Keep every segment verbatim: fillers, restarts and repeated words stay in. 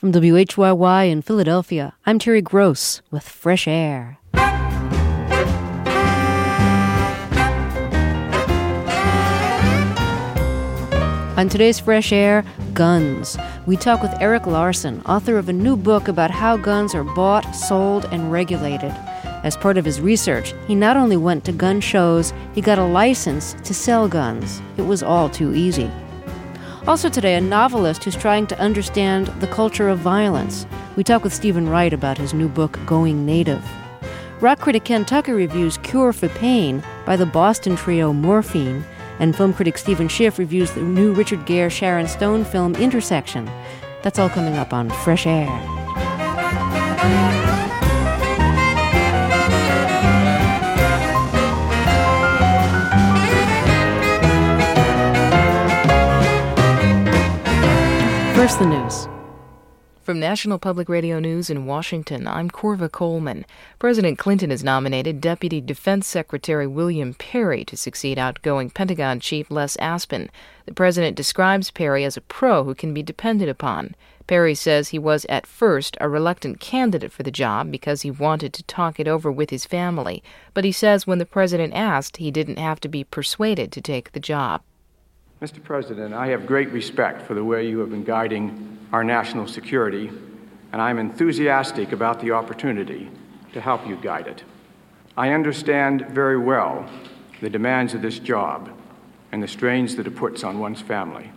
From W H Y Y in Philadelphia, I'm Terry Gross with Fresh Air. On today's Fresh Air, guns. We talk with Erik Larson, author of a new book about how guns are bought, sold, and regulated. As part of his research, he not only went to gun shows, he got a license to sell guns. It was all too easy. Also today, a novelist who's trying to understand the culture of violence. We talk with Stephen Wright about his new book, Going Native. Rock critic Ken Tucker reviews Cure for Pain by the Boston trio Morphine, and film critic Stephen Schiff reviews the new Richard Gere Sharon Stone film Intersection. That's all coming up on Fresh Air. First, the news. From National Public Radio News in Washington, I'm Corva Coleman. President Clinton has nominated Deputy Defense Secretary William Perry to succeed outgoing Pentagon Chief Les Aspin. The president describes Perry as a pro who can be depended upon. Perry says he was at first a reluctant candidate for the job because he wanted to talk it over with his family. But he says when the president asked, he didn't have to be persuaded to take the job. Mister President, I have great respect for the way you have been guiding our national security, and I'm enthusiastic about the opportunity to help you guide it. I understand very well the demands of this job and the strains that it puts on one's family.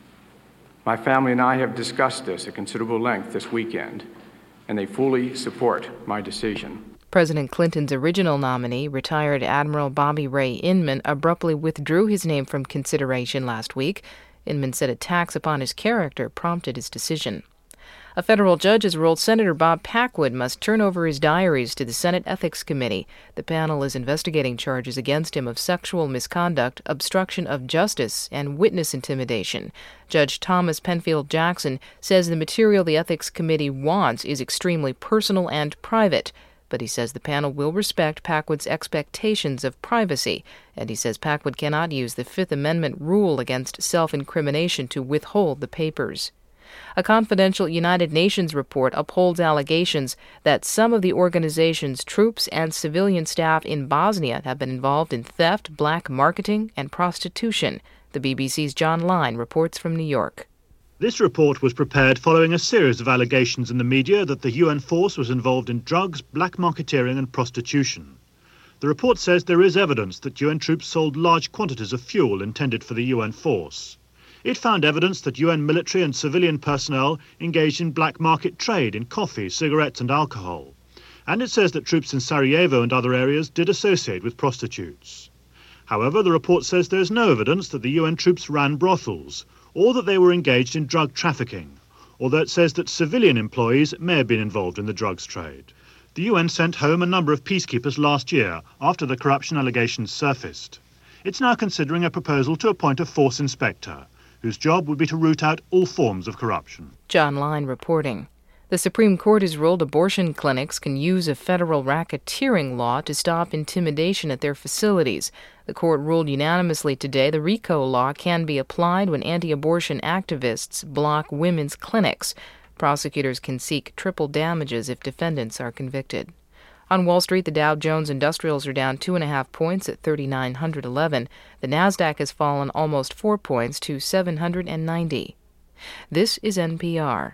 My family and I have discussed this at considerable length this weekend, and they fully support my decision. President Clinton's original nominee, retired Admiral Bobby Ray Inman, abruptly withdrew his name from consideration last week. Inman said attacks upon his character prompted his decision. A federal judge has ruled Senator Bob Packwood must turn over his diaries to the Senate Ethics Committee. The panel is investigating charges against him of sexual misconduct, obstruction of justice, and witness intimidation. Judge Thomas Penfield Jackson says the material the Ethics Committee wants is extremely personal and private. But he says the panel will respect Packwood's expectations of privacy, and he says Packwood cannot use the Fifth Amendment rule against self-incrimination to withhold the papers. A confidential United Nations report upholds allegations that some of the organization's troops and civilian staff in Bosnia have been involved in theft, black marketing, and prostitution. The B B C's John Line reports from New York. This report was prepared following a series of allegations in the media that the U N force was involved in drugs, black marketeering and prostitution. The report says there is evidence that U N troops sold large quantities of fuel intended for the U N force. It found evidence that U N military and civilian personnel engaged in black market trade in coffee, cigarettes and alcohol. And it says that troops in Sarajevo and other areas did associate with prostitutes. However, the report says there is no evidence that the U N troops ran brothels, or that they were engaged in drug trafficking, although it says that civilian employees may have been involved in the drugs trade. The U N sent home a number of peacekeepers last year after the corruption allegations surfaced. It's now considering a proposal to appoint a force inspector, whose job would be to root out all forms of corruption. John Line reporting. The Supreme Court has ruled abortion clinics can use a federal racketeering law to stop intimidation at their facilities. The court ruled unanimously today the RICO law can be applied when anti-abortion activists block women's clinics. Prosecutors can seek triple damages if defendants are convicted. On Wall Street, the Dow Jones Industrials are down two and a half points at three thousand nine hundred eleven. The Nasdaq has fallen almost four points to seven hundred ninety. This is N P R.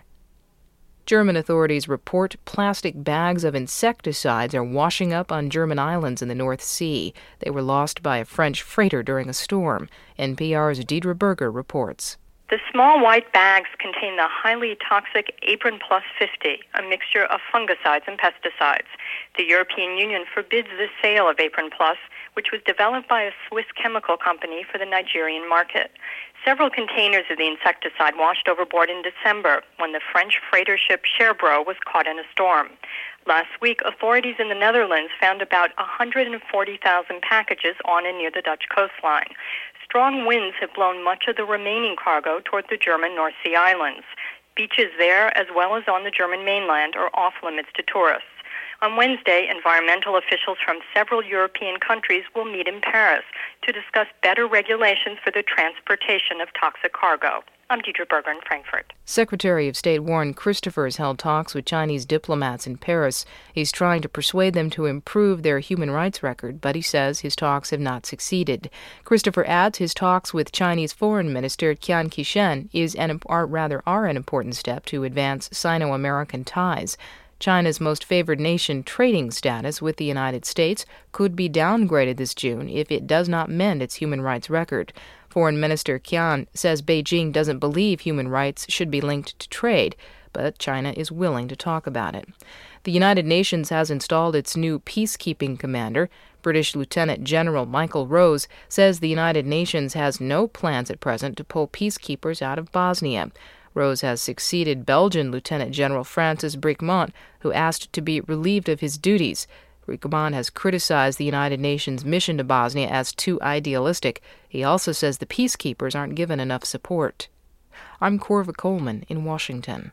German authorities report plastic bags of insecticides are washing up on German islands in the North Sea. They were lost by a French freighter during a storm. N P R's Deidre Berger reports. The small white bags contain the highly toxic Apron Plus fifty, a mixture of fungicides and pesticides. The European Union forbids the sale of Apron Plus, which was developed by a Swiss chemical company for the Nigerian market. Several containers of the insecticide washed overboard in December when the French freighter ship Cherbourg was caught in a storm. Last week, authorities in the Netherlands found about one hundred forty thousand packages on and near the Dutch coastline. Strong winds have blown much of the remaining cargo toward the German North Sea islands. Beaches there, as well as on the German mainland, are off limits to tourists. On Wednesday, environmental officials from several European countries will meet in Paris to discuss better regulations for the transportation of toxic cargo. I'm Deidre Berger in Frankfurt. Secretary of State Warren Christopher has held talks with Chinese diplomats in Paris. He's trying to persuade them to improve their human rights record, but he says his talks have not succeeded. Christopher adds his talks with Chinese Foreign Minister Qian Qishan is an, are, rather are an important step to advance Sino-American ties. China's most favored nation trading status with the United States could be downgraded this June if it does not mend its human rights record. Foreign Minister Qian says Beijing doesn't believe human rights should be linked to trade, but China is willing to talk about it. The United Nations has installed its new peacekeeping commander. British Lieutenant General Michael Rose says the United Nations has no plans at present to pull peacekeepers out of Bosnia. Rose has succeeded Belgian Lieutenant General Francis Bricmont, who asked to be relieved of his duties. Bricmont has criticized the United Nations mission to Bosnia as too idealistic. He also says the peacekeepers aren't given enough support. I'm Corva Coleman in Washington.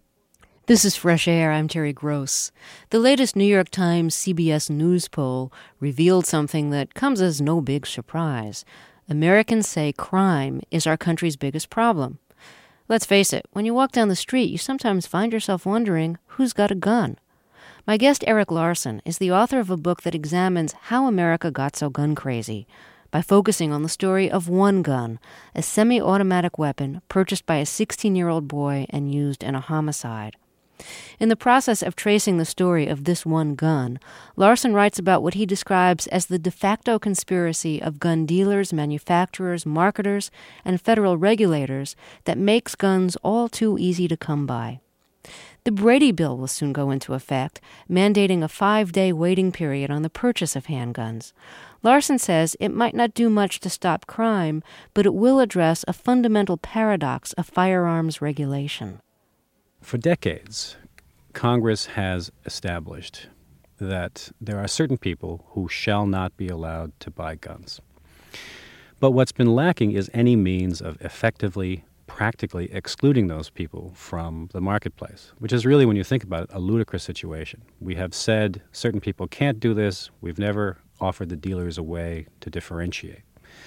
This is Fresh Air. I'm Terry Gross. The latest New York Times C B S News poll revealed something that comes as no big surprise. Americans say crime is our country's biggest problem. Let's face it, when you walk down the street, you sometimes find yourself wondering who's got a gun. My guest, Erik Larson, is the author of a book that examines how America got so gun crazy by focusing on the story of one gun, a semi-automatic weapon purchased by a sixteen-year-old boy and used in a homicide. In the process of tracing the story of this one gun, Larson writes about what he describes as the de facto conspiracy of gun dealers, manufacturers, marketers, and federal regulators that makes guns all too easy to come by. The Brady Bill will soon go into effect, mandating a five-day waiting period on the purchase of handguns. Larson says it might not do much to stop crime, but it will address a fundamental paradox of firearms regulation. For decades, Congress has established that there are certain people who shall not be allowed to buy guns. But what's been lacking is any means of effectively practically excluding those people from the marketplace, which is really, when you think about it, a ludicrous situation. We have said certain people can't do this. We've never offered the dealers a way to differentiate.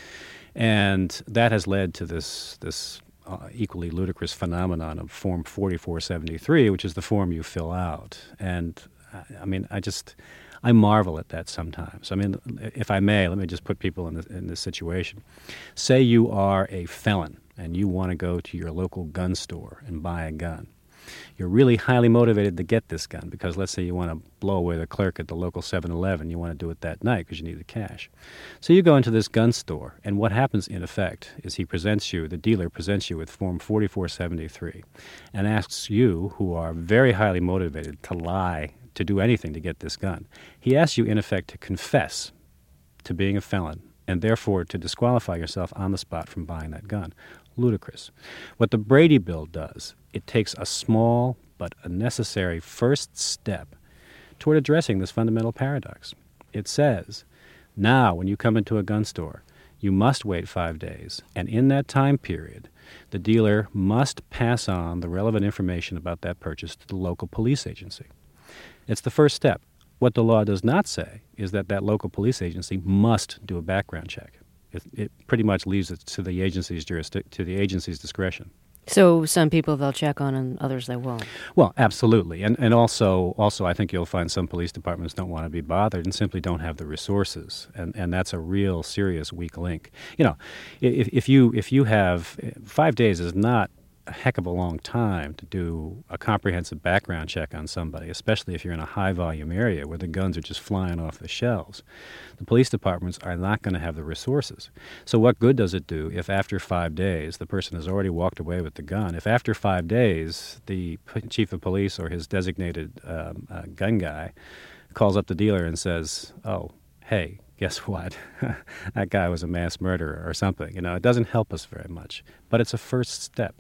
And that has led to this this uh, equally ludicrous phenomenon of Form forty-four seventy-three, which is the form you fill out. And, I mean, I just... I marvel at that sometimes. I mean, if I may, let me just put people in this, in this situation. Say you are a felon and you want to go to your local gun store and buy a gun. You're really highly motivated to get this gun because let's say you want to blow away the clerk at the local seven eleven. You want to do it that night because you need the cash. So you go into this gun store, and what happens in effect is he presents you, the dealer presents you with Form forty-four seventy-three and asks you, who are very highly motivated, to lie, to do anything to get this gun. He asks you, in effect, to confess to being a felon and therefore to disqualify yourself on the spot from buying that gun. Ludicrous. What the Brady Bill does, it takes a small but a necessary first step toward addressing this fundamental paradox. It says, now when you come into a gun store, you must wait five days, and in that time period, the dealer must pass on the relevant information about that purchase to the local police agency. It's the first step. What the law does not say is that that local police agency must do a background check. It, it pretty much leaves it to the agency's jurisdic- to the agency's discretion. So some people they'll check on and others they won't. Well, absolutely. And and also, also I think you'll find some police departments don't want to be bothered and simply don't have the resources. And, and that's a real serious weak link. You know, if, if you if you have, five days is not a heck of a long time to do a comprehensive background check on somebody, especially if you're in a high-volume area where the guns are just flying off the shelves. The police departments are not going to have the resources. So what good does it do if after five days the person has already walked away with the gun? If after five days the chief of police or his designated um, uh, gun guy calls up the dealer and says, oh, hey, guess what? That guy was a mass murderer or something. You know, it doesn't help us very much, but it's a first step.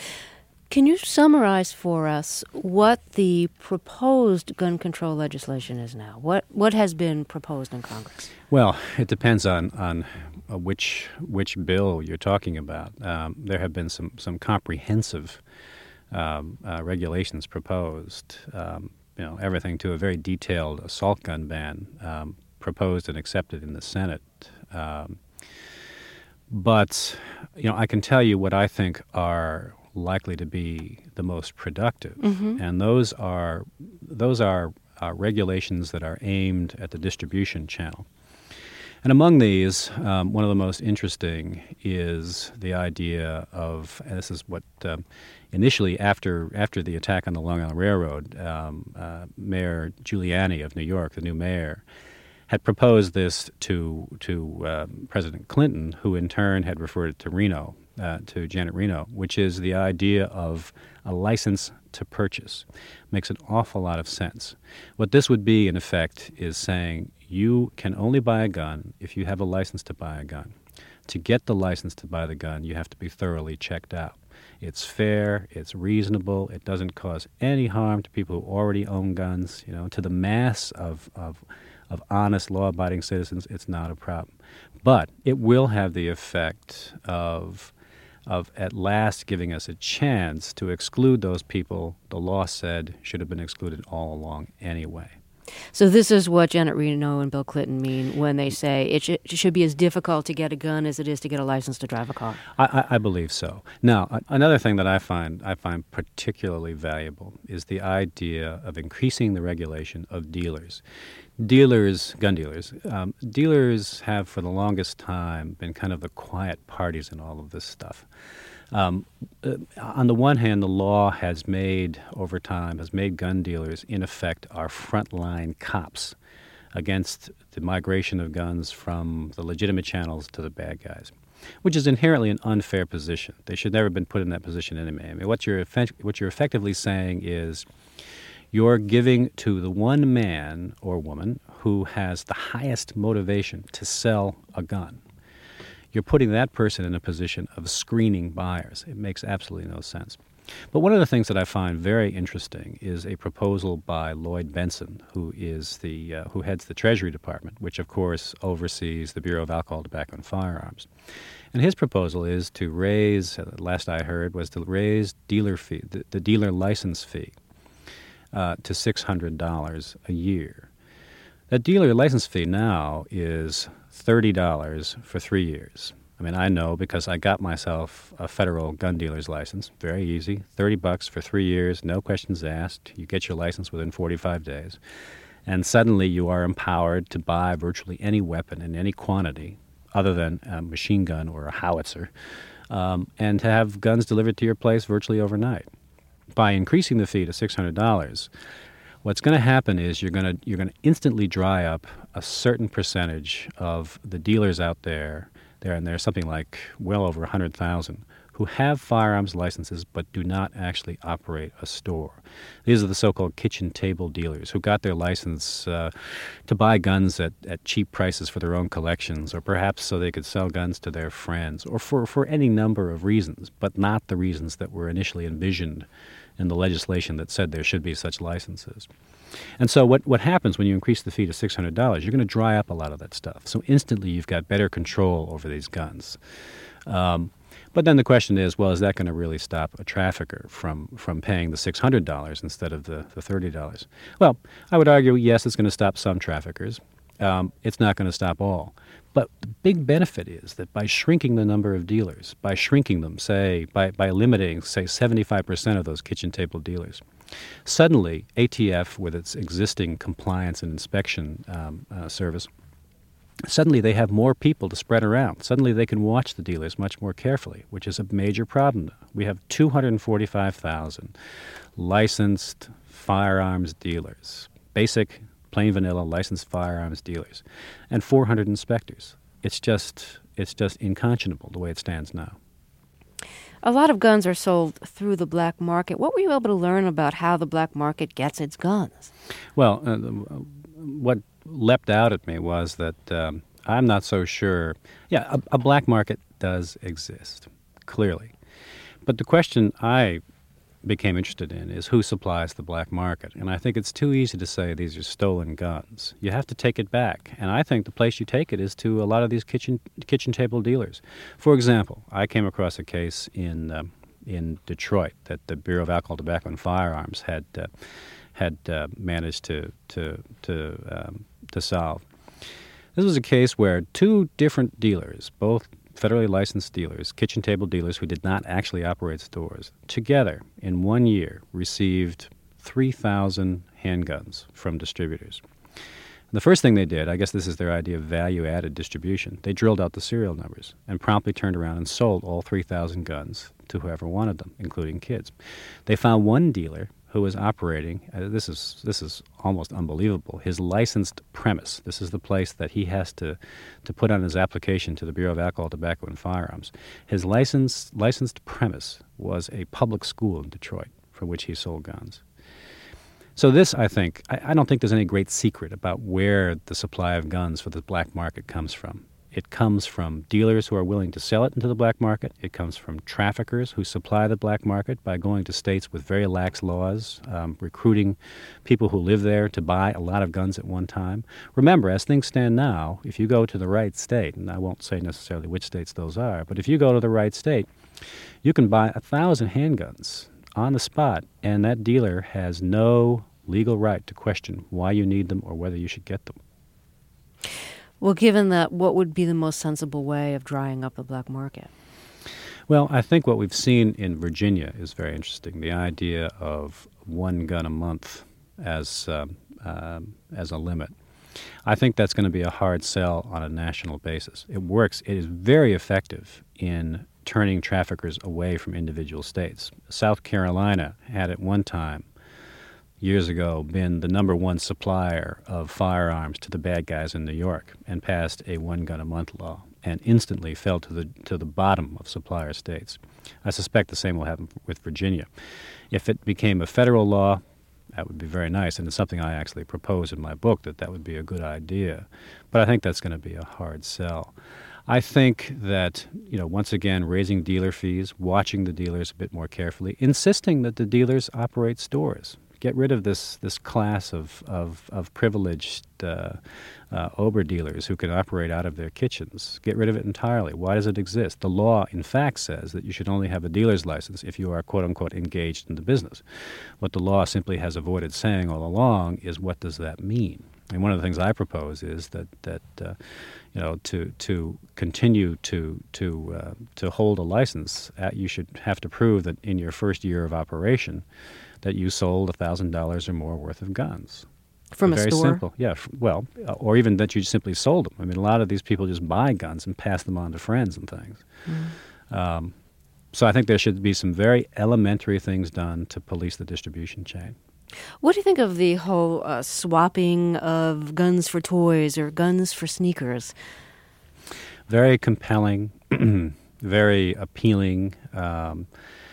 Can you summarize for us what the proposed gun control legislation is now? What what has been proposed in Congress? Well, it depends on on uh, which which bill you're talking about. Um, there have been some some comprehensive um, uh, regulations proposed. Um, you know, everything to a very detailed assault gun ban um, proposed and accepted in the Senate. Um, But, you know, I can tell you what I think are likely to be the most productive, mm-hmm. and those are those are uh, regulations that are aimed at the distribution channel. And among these, um, one of the most interesting is the idea of, and this is what um, initially after after the attack on the Long Island Railroad, um, uh, Mayor Giuliani of New York, the new mayor, had proposed this to to uh, President Clinton, who in turn had referred it to Reno, uh, to Janet Reno, which is the idea of a license to purchase. Makes an awful lot of sense. What this would be, in effect, is saying you can only buy a gun if you have a license to buy a gun. To get the license to buy the gun, you have to be thoroughly checked out. It's fair, it's reasonable, it doesn't cause any harm to people who already own guns. You know, to the mass of of of honest, law-abiding citizens, it's not a problem. But it will have the effect of of at last giving us a chance to exclude those people the law said should have been excluded all along anyway. So this is what Janet Reno and Bill Clinton mean when they say it, sh- it should be as difficult to get a gun as it is to get a license to drive a car. I, I, I believe so. Now, another thing that I find I find particularly valuable is the idea of increasing the regulation of dealers. Dealers, gun dealers, um, dealers have for the longest time been kind of the quiet parties in all of this stuff. Um, uh, on the one hand, the law has made, over time, has made gun dealers, in effect, our frontline cops against the migration of guns from the legitimate channels to the bad guys, which is inherently an unfair position. They should never have been put in that position anyway. I mean, what you're effect- what you're effectively saying is you're giving to the one man or woman who has the highest motivation to sell a gun. You're putting that person in a position of screening buyers. It makes absolutely no sense. But one of the things that I find very interesting is a proposal by Lloyd Bentsen, who is the uh, who heads the Treasury Department, which of course oversees the Bureau of Alcohol, Tobacco, and Firearms. And his proposal is to raise, uh, last I heard, was to raise dealer fee, the, the dealer license fee, uh, to six hundred dollars a year. That dealer license fee now is thirty dollars for three years. I mean, I know because I got myself a federal gun dealer's license. Very easy. thirty bucks for three years, no questions asked. You get your license within forty-five days. And suddenly you are empowered to buy virtually any weapon in any quantity other than a machine gun or a howitzer, um, and to have guns delivered to your place virtually overnight. By increasing the fee to six hundred dollars, what's going to happen is you're going to you're going to instantly dry up a certain percentage of the dealers out there, there and there's something like well over one hundred thousand, who have firearms licenses but do not actually operate a store. These are the so-called kitchen table dealers who got their license uh, to buy guns at, at cheap prices for their own collections, or perhaps so they could sell guns to their friends, or for, for any number of reasons, but not the reasons that were initially envisioned in the legislation that said there should be such licenses. And so what, what happens when you increase the fee to six hundred dollars, you're going to dry up a lot of that stuff. So instantly you've got better control over these guns. Um, but then the question is, well, is that going to really stop a trafficker from, from paying the six hundred dollars instead of the, the thirty dollars? Well, I would argue, yes, it's going to stop some traffickers. Um, it's not going to stop all. But the big benefit is that by shrinking the number of dealers, by shrinking them, say, by, by limiting, say, seventy-five percent of those kitchen table dealers, suddenly A T F, with its existing compliance and inspection um, uh, service, suddenly they have more people to spread around. Suddenly they can watch the dealers much more carefully, which is a major problem. We have two hundred forty-five thousand licensed firearms dealers, basic plain vanilla licensed firearms dealers, and four hundred inspectors. It's just it's just unconscionable the way it stands now. A lot of guns are sold through the black market. What were you able to learn about how the black market gets its guns? Well, uh, what leapt out at me was that um, I'm not so sure. Yeah, a, a black market does exist, clearly. But the question I became interested in is who supplies the black market. And I think it's too easy to say these are stolen guns. You have to take it back. And I think the place you take it is to a lot of these kitchen kitchen table dealers. For example, I came across a case in um, in Detroit that the Bureau of Alcohol, Tobacco, and Firearms had uh, had uh, managed to to to um, to solve. This was a case where two different dealers, both federally licensed dealers, kitchen table dealers who did not actually operate stores, together in one year received three thousand handguns from distributors. The first thing they did, I guess this is their idea of value-added distribution, they drilled out the serial numbers and promptly turned around and sold all three thousand guns to whoever wanted them, including kids. They found one dealer who was operating, uh, this is this is almost unbelievable, his licensed premise. This is the place that he has to, to put on his application to the Bureau of Alcohol, Tobacco, and Firearms. His licensed, licensed premise was a public school in Detroit from which he sold guns. So this, I think, I, I don't think there's any great secret about where the supply of guns for the black market comes from. It comes from dealers who are willing to sell it into the black market. It comes from traffickers who supply the black market by going to states with very lax laws, um, recruiting people who live there to buy a lot of guns at one time. Remember, as things stand now, if you go to the right state, and I won't say necessarily which states those are, but if you go to the right state, you can buy a thousand handguns on the spot, and that dealer has no legal right to question why you need them or whether you should get them. Well, given that, what would be the most sensible way of drying up the black market? Well, I think what we've seen in Virginia is very interesting. The idea of one gun a month as um, um, as a limit. I think that's going to be a hard sell on a national basis. It works. It is very effective in turning traffickers away from individual states. South Carolina had at one time, years ago, been the number one supplier of firearms to the bad guys in New York and passed a one-gun-a-month law and instantly fell to the to the bottom of supplier states. I suspect the same will happen with Virginia. If it became a federal law, that would be very nice, and it's something I actually propose in my book, that that would be a good idea. But I think that's going to be a hard sell. I think that, you know, once again, raising dealer fees, watching the dealers a bit more carefully, insisting that the dealers operate stores. Get rid of this this class of of, of privileged uh, uh, Ober dealers who can operate out of their kitchens. Get rid of it entirely. Why does it exist? The law, in fact, says that you should only have a dealer's license if you are, quote-unquote, engaged in the business. What the law simply has avoided saying all along is, what does that mean? And one of the things I propose is that that uh, you know to to continue to to uh, to hold a license, uh, you should have to prove that in your first year of operation that you sold a thousand dollars or more worth of guns from Very a store. Simple, yeah. f- Well, uh, or even that you simply sold them. I mean, a lot of these people just buy guns and pass them on to friends and things. Mm. Um, so I think there should be some very elementary things done to police the distribution chain. What do you think of the whole uh, swapping of guns for toys or guns for sneakers? Very compelling, very appealing. Um,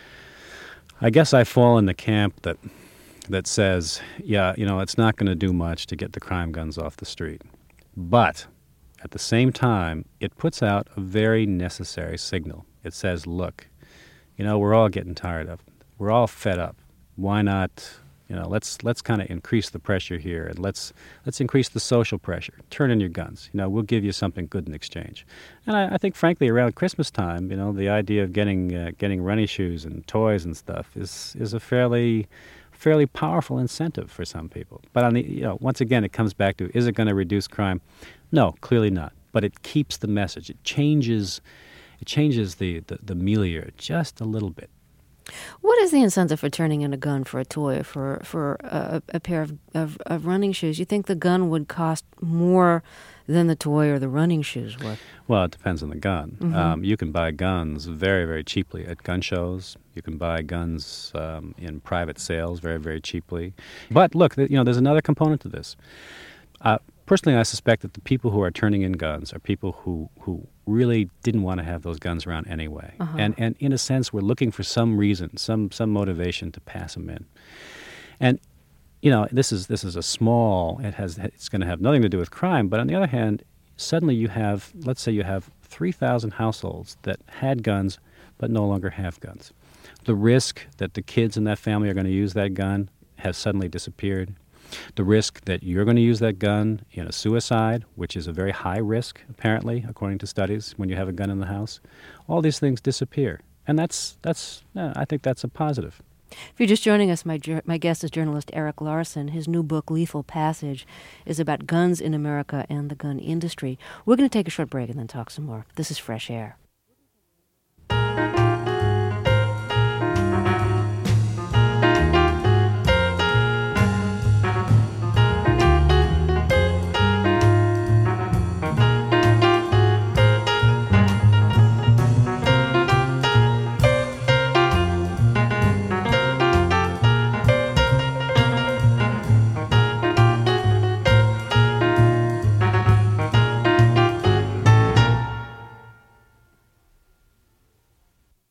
I guess I fall in the camp that that says, yeah, you know, it's not going to do much to get the crime guns off the street. But at the same time, it puts out a very necessary signal. It says, look, you know, we're all getting tired of it. We're all fed up. Why not, you know, let's let's kind of increase the pressure here, and let's let's increase the social pressure. Turn in your guns. You know, we'll give you something good in exchange. And I, I think, frankly, around Christmas time, you know, the idea of getting uh, getting running shoes and toys and stuff is is a fairly fairly powerful incentive for some people. But on the, you know, once again, it comes back to, is it going to reduce crime? No, clearly not. But it keeps the message. It changes it changes the the, the milieu just a little bit. What is the incentive for turning in a gun for a toy, for for a, a pair of, of, of running shoes? You think the gun would cost more than the toy or the running shoes would? Well, it depends on the gun. Mm-hmm. Um, you can buy guns very, very cheaply at gun shows. You can buy guns um, in private sales very, very cheaply. But look, you know, there's another component to this. Uh, personally, I suspect that the people who are turning in guns are people who, who really didn't want to have those guns around anyway. Uh-huh. And and in a sense, we're looking for some reason, some some motivation to pass them in. And you know, this is this is a small. It has it's going to have nothing to do with crime. But on the other hand, suddenly you have, let's say, you have three thousand households that had guns but no longer have guns. The risk that the kids in that family are going to use that gun has suddenly disappeared. The risk that you're going to use that gun in a suicide, which is a very high risk, apparently, according to studies, when you have a gun in the house, all these things disappear. And that's, that's uh, I think that's a positive. If you're just joining us, my my guest is journalist Erik Larson. His new book, Lethal Passage, is about guns in America and the gun industry. We're going to take a short break and then talk some more. This is Fresh Air.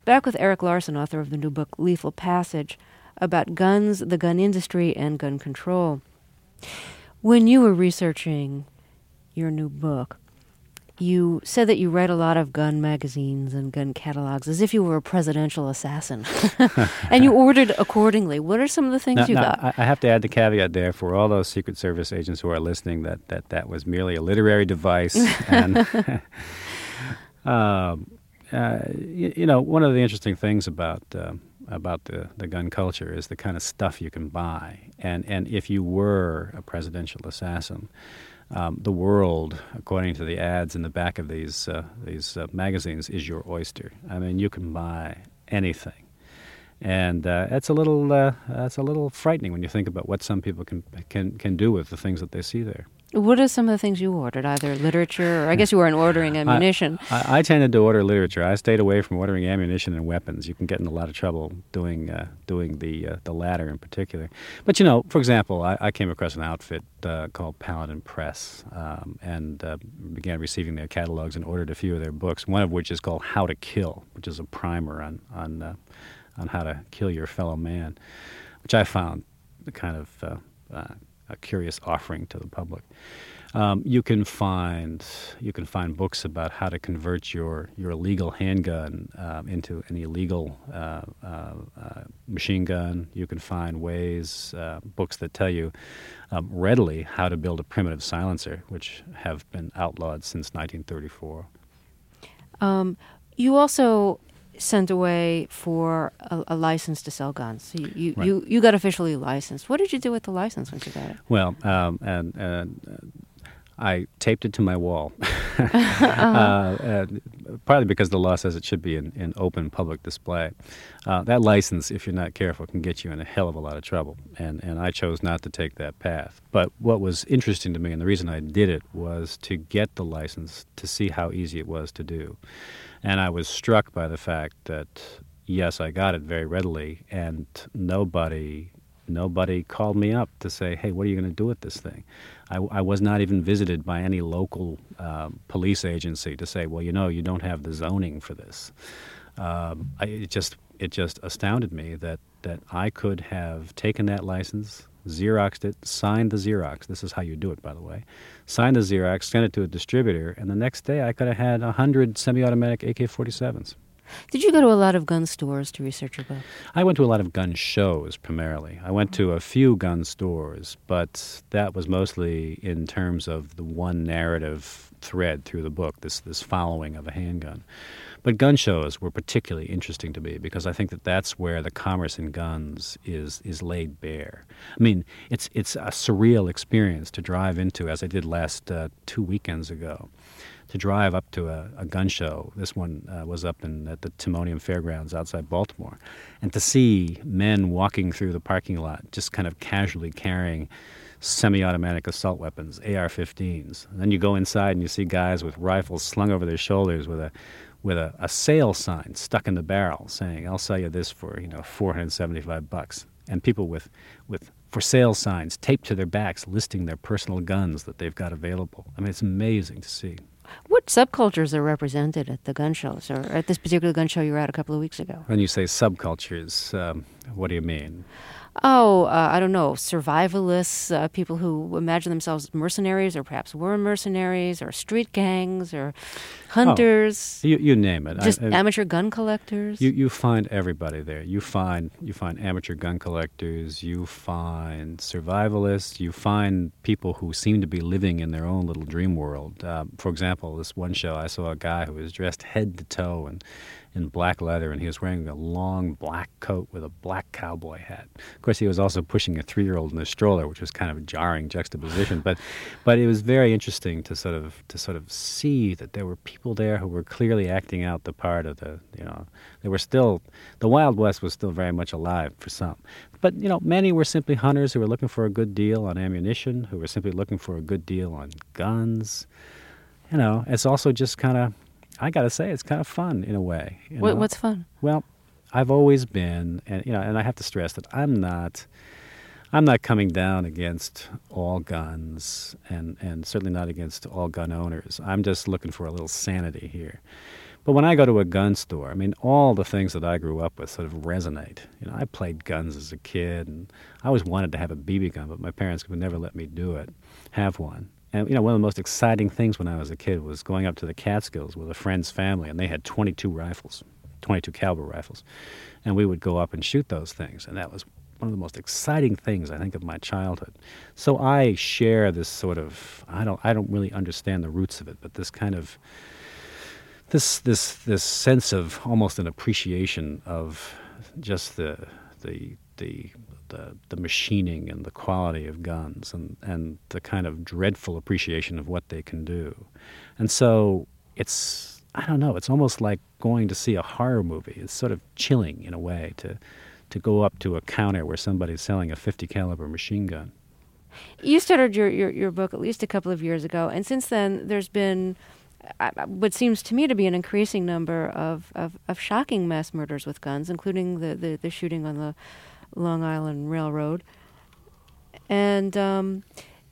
Back with Erik Larson, author of the new book Lethal Passage, about guns, the gun industry, and gun control. When you were researching your new book, you said that you read a lot of gun magazines and gun catalogs as if you were a presidential assassin. And you ordered accordingly. What are some of the things now, you now, got? I have to add the caveat there for all those Secret Service agents who are listening that that, that was merely a literary device. and um, uh, you, you know, one of the interesting things about uh, about the, the gun culture is the kind of stuff you can buy. And, and if you were a presidential assassin, Um, the world, according to the ads in the back of these uh, these uh, magazines, is your oyster. I mean, you can buy anything, and uh, it's a little uh, it's a little frightening when you think about what some people can can can do with the things that they see there. What are some of the things you ordered? Either literature, or I guess you weren't ordering ammunition. I, I, I tended to order literature. I stayed away from ordering ammunition and weapons. You can get in a lot of trouble doing uh, doing the uh, the latter in particular. But you know, for example, I, I came across an outfit uh, called Paladin Press, um, and uh, began receiving their catalogs and ordered a few of their books. One of which is called How to Kill, which is a primer on on uh, on how to kill your fellow man, which I found the kind of uh, uh, a curious offering to the public. Um, you can find you can find books about how to convert your your legal handgun um, into an illegal uh, uh, uh, machine gun. You can find ways uh, books that tell you um, readily how to build a primitive silencer, which have been outlawed since nineteen thirty-four. Um, you also sent away for a, a license to sell guns. So you, you, Right. you, you got officially licensed. What did you do with the license once you got it? Well, um, and, and uh, I taped it to my wall, uh-huh. uh, uh, partly because the law says it should be in, in open public display. Uh, that license, if you're not careful, can get you in a hell of a lot of trouble, and, and I chose not to take that path. But what was interesting to me, and the reason I did it, was to get the license to see how easy it was to do. And I was struck by the fact that, yes, I got it very readily, and nobody nobody called me up to say, hey, what are you going to do with this thing? I, I was not even visited by any local uh, police agency to say, well, you know, you don't have the zoning for this. Um, I, it just it just astounded me that, that I could have taken that license, Xeroxed it, signed the Xerox. This is how you do it, by the way. Signed the Xerox, sent it to a distributor, and the next day I could have had one hundred semi-automatic A K forty-sevens. Did you go to a lot of gun stores to research your book? I went to a lot of gun shows, primarily. I went to a few gun stores, but that was mostly in terms of the one narrative thread through the book, this this following of a handgun. But gun shows were particularly interesting to me because I think that that's where the commerce in guns is is laid bare. I mean, it's it's a surreal experience to drive into, as I did last uh, two weekends ago, to drive up to a, a gun show. This one uh, was up in at the Timonium Fairgrounds outside Baltimore, and to see men walking through the parking lot just kind of casually carrying semi-automatic assault weapons, A R fifteens. And then you go inside and you see guys with rifles slung over their shoulders with a with a, a sale sign stuck in the barrel saying, I'll sell you this for, you know, four hundred seventy-five bucks. And people with, with for sale signs taped to their backs listing their personal guns that they've got available. I mean, it's amazing to see. What subcultures are represented at the gun shows, or at this particular gun show you were at a couple of weeks ago? When you say subcultures, um, what do you mean? Oh, uh, I don't know, survivalists, uh, people who imagine themselves mercenaries or perhaps were mercenaries, or street gangs, or hunters. Oh, you, you name it. Just I, I, amateur gun collectors. You you find everybody there. You find you find amateur gun collectors. You find survivalists. You find people who seem to be living in their own little dream world. Uh, for example, this one show I saw a guy who was dressed head to toe and in black leather, and he was wearing a long black coat with a black cowboy hat. Of course, he was also pushing a three-year-old in a stroller, which was kind of a jarring juxtaposition. But, but it was very interesting to sort of to sort of see that there were people there who were clearly acting out the part of the, you know, they were still, the Wild West was still very much alive for some. But, you know, many were simply hunters who were looking for a good deal on ammunition, who were simply looking for a good deal on guns. You know, it's also just kind of, I got to say, it's kind of fun in a way. You what, know? What's fun? Well, I've always been, and you know, and I have to stress that I'm not, I'm not coming down against all guns, and, and certainly not against all gun owners. I'm just looking for a little sanity here. But when I go to a gun store, I mean, all the things that I grew up with sort of resonate. You know, I played guns as a kid, and I always wanted to have a B B gun, but my parents would never let me do it, have one. And, you know, one of the most exciting things when I was a kid was going up to the Catskills with a friend's family, and they had twenty-two rifles, twenty-two caliber rifles. And we would go up and shoot those things, and that was one of the most exciting things, I think, of my childhood. So I share this sort of, I don't I don't really understand the roots of it, but this kind of, this this this sense of almost an appreciation of just the the the the, the machining and the quality of guns, and, and the kind of dreadful appreciation of what they can do. And so it's, I don't know, it's almost like going to see a horror movie. It's sort of chilling in a way to to go up to a counter where somebody's selling a fifty caliber machine gun. You started your, your, your book at least a couple of years ago, and since then there's been uh, what seems to me to be an increasing number of, of, of shocking mass murders with guns, including the, the, the shooting on the Long Island Railroad. And um,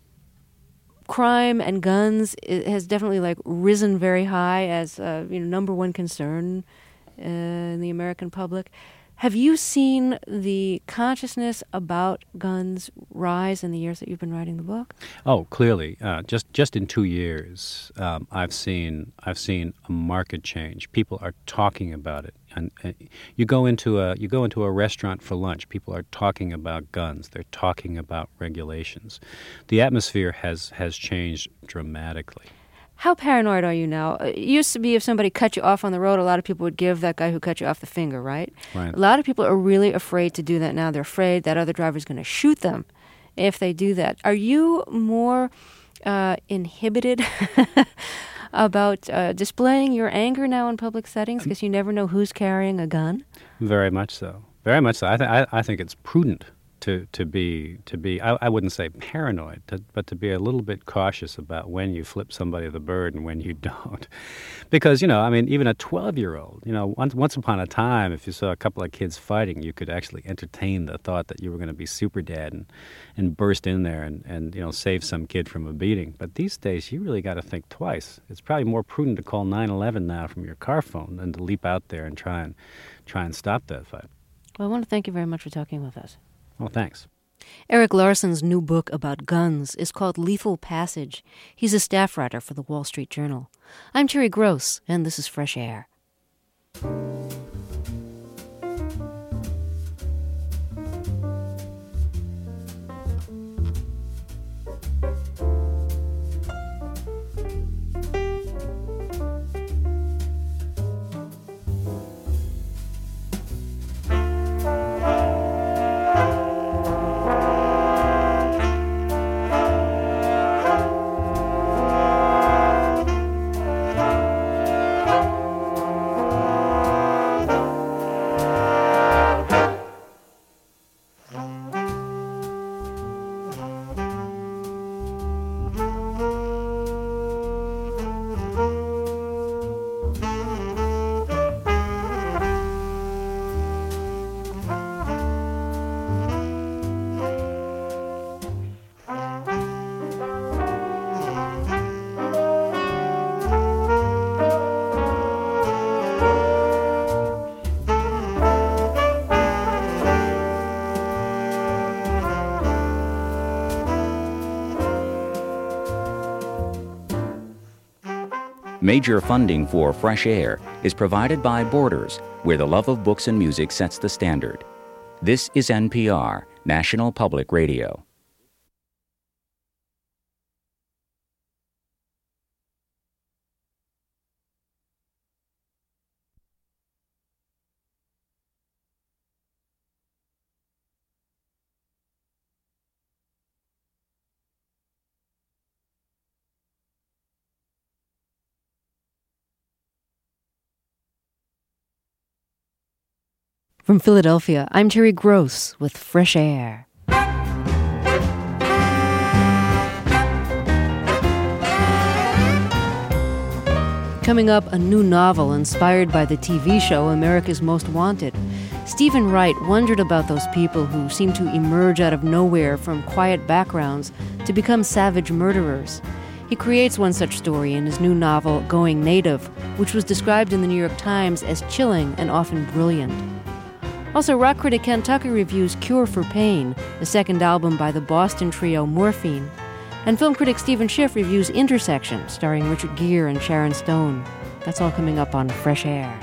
crime and guns has definitely like risen very high as uh, you know, number one concern uh, in the American public. Have you seen the consciousness about guns rise in the years that you've been writing the book? Oh, clearly. Uh, just just in two years, um, I've seen I've seen a marked change. People are talking about it, and, and you go into a you go into a restaurant for lunch. People are talking about guns. They're talking about regulations. The atmosphere has has changed dramatically. How paranoid are you now? It used to be if somebody cut you off on the road, a lot of people would give that guy who cut you off the finger, right? Right. A lot of people are really afraid to do that now. They're afraid that other driver's going to shoot them if they do that. Are you more uh, inhibited about uh, displaying your anger now in public settings because you never know who's carrying a gun? Very much so. Very much so. I, th- I, I think it's prudent to to be to be I, I wouldn't say paranoid, to, but to be a little bit cautious about when you flip somebody the bird and when you don't, because you know I mean even a twelve-year-old, you know once once upon a time, if you saw a couple of kids fighting, you could actually entertain the thought that you were going to be super dad and and burst in there and and you know save some kid from a beating. But these days you really got to think twice. It's probably more prudent to call nine one one now from your car phone than to leap out there and try and try and stop that fight. Well, I want to thank you very much for talking with us. Well, thanks. Eric Larson's new book about guns is called Lethal Passage. He's a staff writer for the Wall Street Journal. I'm Terry Gross, and this is Fresh Air. Major funding for Fresh Air is provided by Borders, where the love of books and music sets the standard. This is N P R, National Public Radio. From Philadelphia, I'm Terry Gross with Fresh Air. Coming up, a new novel inspired by the T V show America's Most Wanted. Stephen Wright wondered about those people who seem to emerge out of nowhere from quiet backgrounds to become savage murderers. He creates one such story in his new novel, Going Native, which was described in the New York Times as chilling and often brilliant. Also, rock critic Ken Tucker reviews Cure for Pain, the second album by the Boston trio Morphine. And film critic Stephen Schiff reviews Intersection, starring Richard Gere and Sharon Stone. That's all coming up on Fresh Air.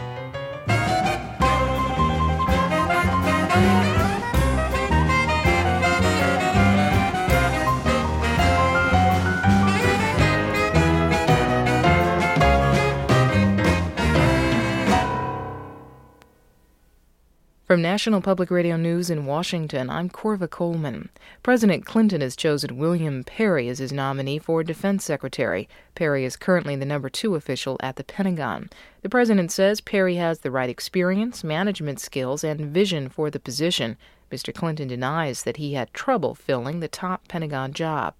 From National Public Radio News in Washington, I'm Corva Coleman. President Clinton has chosen William Perry as his nominee for Defense Secretary. Perry is currently the number two official at the Pentagon. The president says Perry has the right experience, management skills, and vision for the position. Mister Clinton denies that he had trouble filling the top Pentagon job.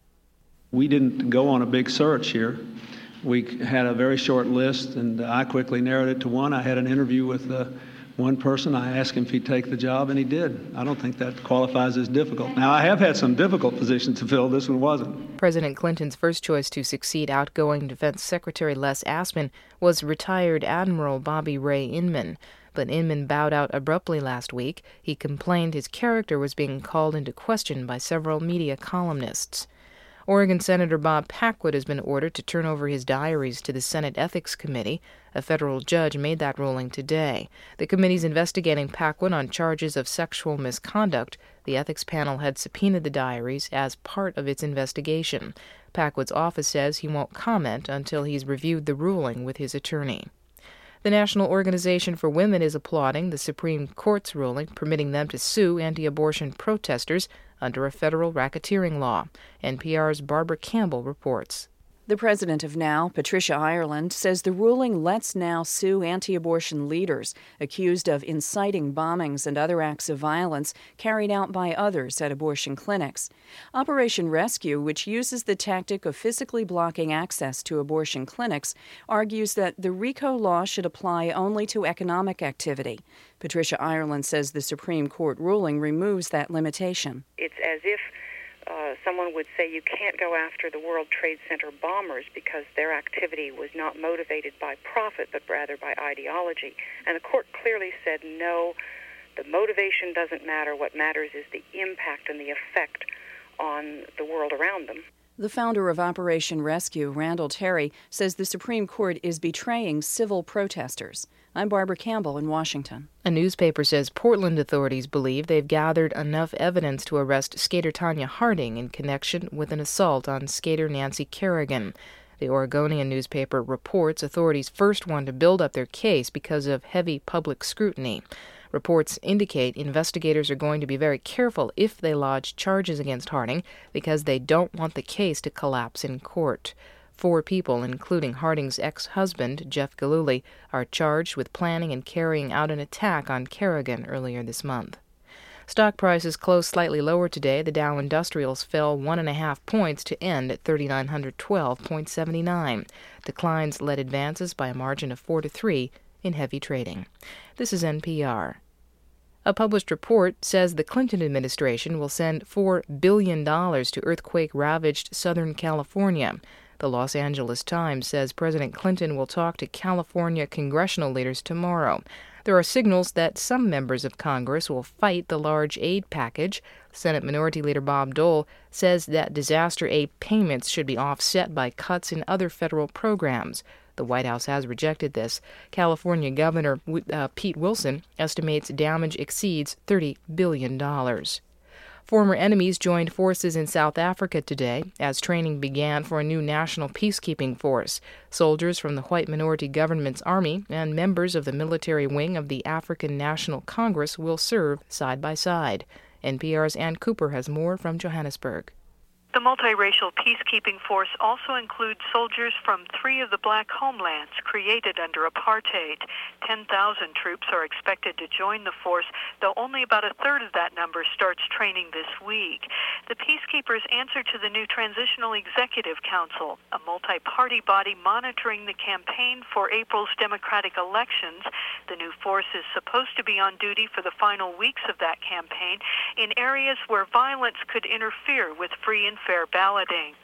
We didn't go on a big search here. We had a very short list, and I quickly narrowed it to one. I had an interview with the one person. I asked him if he'd take the job, and he did. I don't think that qualifies as difficult. Now, I have had some difficult positions to fill. This one wasn't. President Clinton's first choice to succeed outgoing Defense Secretary Les Aspin was retired Admiral Bobby Ray Inman. But Inman bowed out abruptly last week. He complained his character was being called into question by several media columnists. Oregon Senator Bob Packwood has been ordered to turn over his diaries to the Senate Ethics Committee. A federal judge made that ruling today. The committee's investigating Packwood on charges of sexual misconduct. The ethics panel had subpoenaed the diaries as part of its investigation. Packwood's office says he won't comment until he's reviewed the ruling with his attorney. The National Organization for Women is applauding the Supreme Court's ruling permitting them to sue anti-abortion protesters under a federal racketeering law. N P R's Barbara Campbell reports. The president of NOW, Patricia Ireland, says the ruling lets NOW sue anti-abortion leaders accused of inciting bombings and other acts of violence carried out by others at abortion clinics. Operation Rescue, which uses the tactic of physically blocking access to abortion clinics, argues that the RICO law should apply only to economic activity. Patricia Ireland says the Supreme Court ruling removes that limitation. It's as if Uh, someone would say you can't go after the World Trade Center bombers because their activity was not motivated by profit, but rather by ideology. And the court clearly said, no, the motivation doesn't matter. What matters is the impact and the effect on the world around them. The founder of Operation Rescue, Randall Terry, says the Supreme Court is betraying civil protesters. I'm Barbara Campbell in Washington. A newspaper says Portland authorities believe they've gathered enough evidence to arrest skater Tanya Harding in connection with an assault on skater Nancy Kerrigan. The Oregonian newspaper reports authorities first wanted to build up their case because of heavy public scrutiny. Reports indicate investigators are going to be very careful if they lodge charges against Harding because they don't want the case to collapse in court. Four people, including Harding's ex-husband, Jeff Gillooly, are charged with planning and carrying out an attack on Kerrigan earlier this month. Stock prices closed slightly lower today. The Dow Industrials fell one and a half points to end at three thousand nine hundred twelve point seven nine. Declines led advances by a margin of four to three in heavy trading. This is N P R. A published report says the Clinton administration will send four billion dollars to earthquake-ravaged Southern California. The Los Angeles Times says President Clinton will talk to California congressional leaders tomorrow. There are signals that some members of Congress will fight the large aid package. Senate Minority Leader Bob Dole says that disaster aid payments should be offset by cuts in other federal programs. The White House has rejected this. California Governor uh, Pete Wilson estimates damage exceeds thirty billion dollars. Former enemies joined forces in South Africa today as training began for a new national peacekeeping force. Soldiers from the white minority government's army and members of the military wing of the African National Congress will serve side by side. N P R's Ann Cooper has more from Johannesburg. The multiracial peacekeeping force also includes soldiers from three of the black homelands created under apartheid. ten thousand troops are expected to join the force, though only about a third of that number starts training this week. The peacekeepers answer to the new Transitional Executive Council, a multi-party body monitoring the campaign for April's Democratic elections. The new force is supposed to be on duty for the final weeks of that campaign in areas where violence could interfere with free and fair balloting.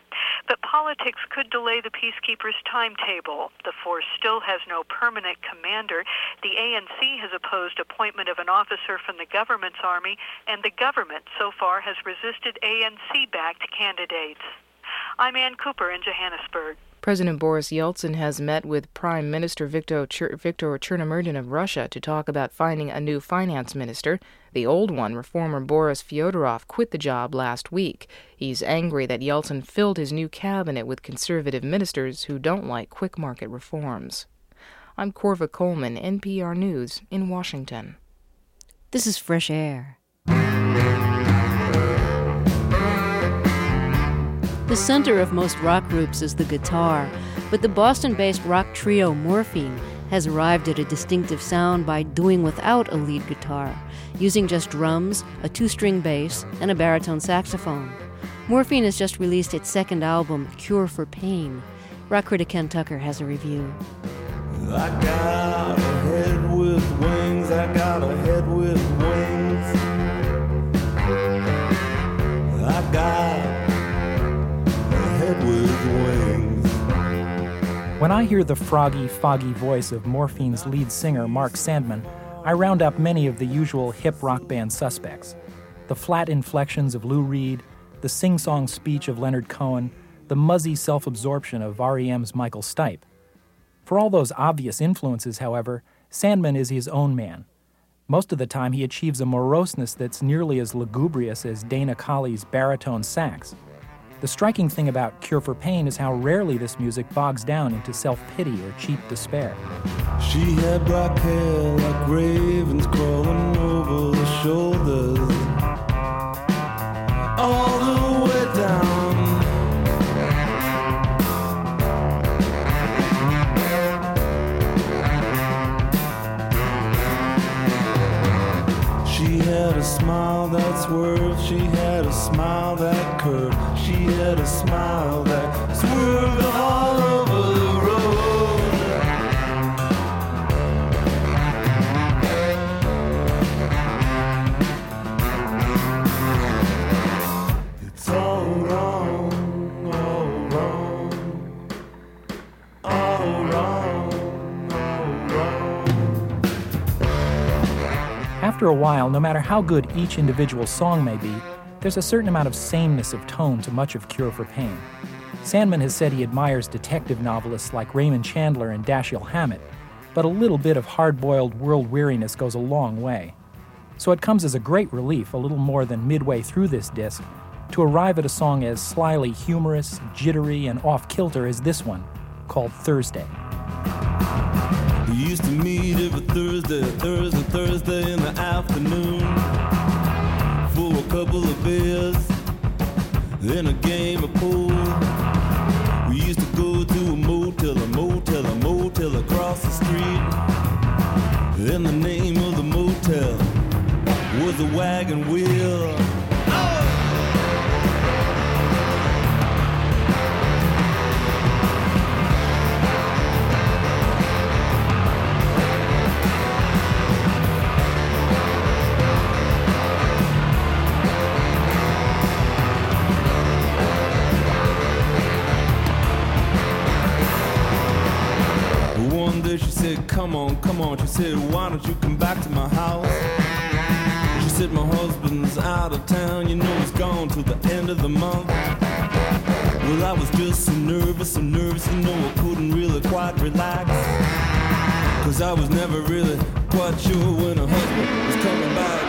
but politics could delay the peacekeepers' timetable. The force still has no permanent commander. The A N C has opposed appointment of an officer from the government's army, and the government so far has resisted A N C-backed candidates. I'm Ann Cooper in Johannesburg. President Boris Yeltsin has met with Prime Minister Viktor, Ch- Viktor Chernomyrdin of Russia to talk about finding a new finance minister. The old one, reformer Boris Fyodorov, quit the job last week. He's angry that Yeltsin filled his new cabinet with conservative ministers who don't like quick market reforms. I'm Corva Coleman, N P R News in Washington. This is Fresh Air. The center of most rock groups is the guitar, but the Boston-based rock trio Morphine has arrived at a distinctive sound by doing without a lead guitar, using just drums, a two-string bass, and a baritone saxophone. Morphine has just released its second album, Cure for Pain. Rock critic Ken Tucker has a review. I got a head with wings, I got a head with wings. I got with wings. When I hear the froggy, foggy voice of Morphine's lead singer, Mark Sandman, I round up many of the usual hip rock band suspects. The flat inflections of Lou Reed, the sing-song speech of Leonard Cohen, the muzzy self-absorption of R E M's Michael Stipe. For all those obvious influences, however, Sandman is his own man. Most of the time he achieves a moroseness that's nearly as lugubrious as Dana Colley's baritone sax. The striking thing about Cure for Pain is how rarely this music bogs down into self-pity or cheap despair. She had black hair like ravens crawling over the shoulders, all the way down. She had a smile that swerved, she had a smile that curved. She had a smile that swerved all over the road. It's all wrong, all wrong, all wrong, all wrong. After a while, no matter how good each individual song may be, there's a certain amount of sameness of tone to much of Cure for Pain. Sandman has said he admires detective novelists like Raymond Chandler and Dashiell Hammett, but a little bit of hard-boiled world weariness goes a long way. So it comes as a great relief, a little more than midway through this disc, to arrive at a song as slyly humorous, jittery, and off-kilter as this one, called Thursday. We used to meet every Thursday, Thursday, Thursday in the afternoon, for a couple of beers, then a game of pool. We used to go to a motel, a motel, a motel across the street. Then the name of the motel was a Wagon Wheel. She said, come on, come on. She said, why don't you come back to my house? She said, my husband's out of town. You know he's gone till the end of the month. Well, I was just so nervous, so nervous, you know I couldn't really quite relax. Cause I was never really quite sure when a husband was coming back.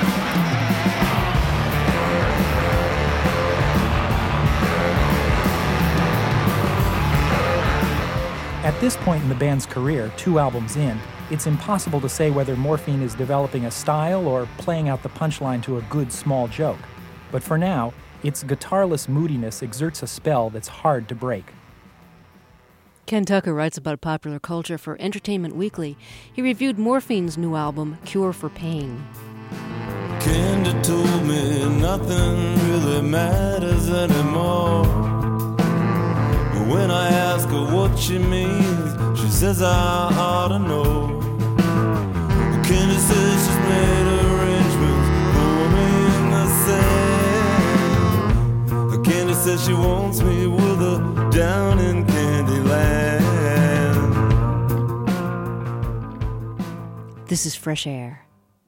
At this point in the band's career, two albums in, it's impossible to say whether Morphine is developing a style or playing out the punchline to a good small joke. But for now, its guitarless moodiness exerts a spell that's hard to break. Ken Tucker writes about popular culture for Entertainment Weekly. He reviewed Morphine's new album, Cure for Pain. Candy told me nothing really matters anymore. When I ask her what she means, she says I ought to know. Candy says she's made arrangements for me in the sand. Candy says she wants me with a down in Candyland. This is Fresh Air.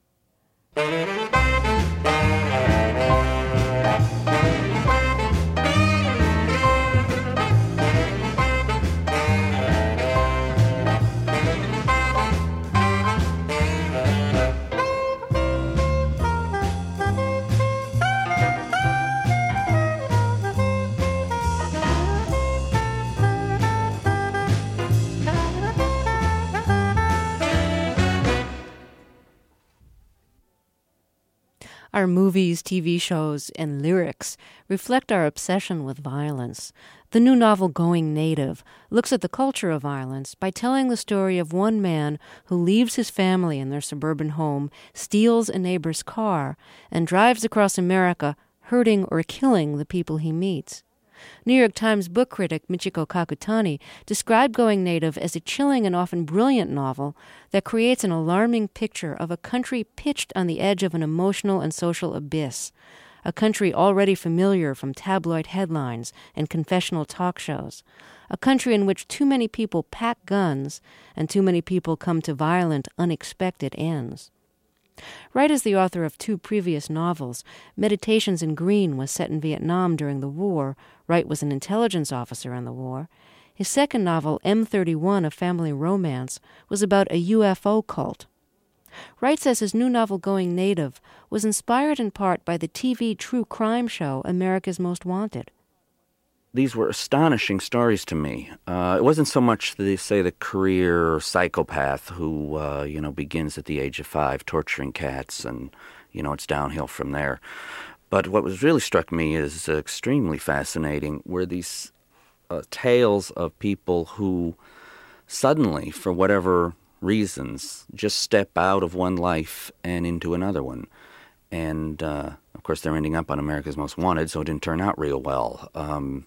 Our movies, T V shows, and lyrics reflect our obsession with violence. The new novel Going Native looks at the culture of violence by telling the story of one man who leaves his family in their suburban home, steals a neighbor's car, and drives across America hurting or killing the people he meets. New York Times book critic Michiko Kakutani described Going Native as a chilling and often brilliant novel that creates an alarming picture of a country pitched on the edge of an emotional and social abyss, a country already familiar from tabloid headlines and confessional talk shows, a country in which too many people pack guns and too many people come to violent, unexpected ends. Wright is the author of two previous novels. Meditations in Green was set in Vietnam during the war. Wright was an intelligence officer in the war. His second novel, M thirty-one, A Family Romance, was about a U F O cult. Wright says his new novel, Going Native, was inspired in part by the T V true crime show America's Most Wanted. These were astonishing stories to me. Uh, it wasn't so much, the, say, the career psychopath who, uh, you know, begins at the age of five torturing cats and, you know, it's downhill from there. But what was really struck me as extremely fascinating were these uh, tales of people who suddenly, for whatever reasons, just step out of one life and into another one. And, uh, of course, they're ending up on America's Most Wanted, so it didn't turn out real well. Um,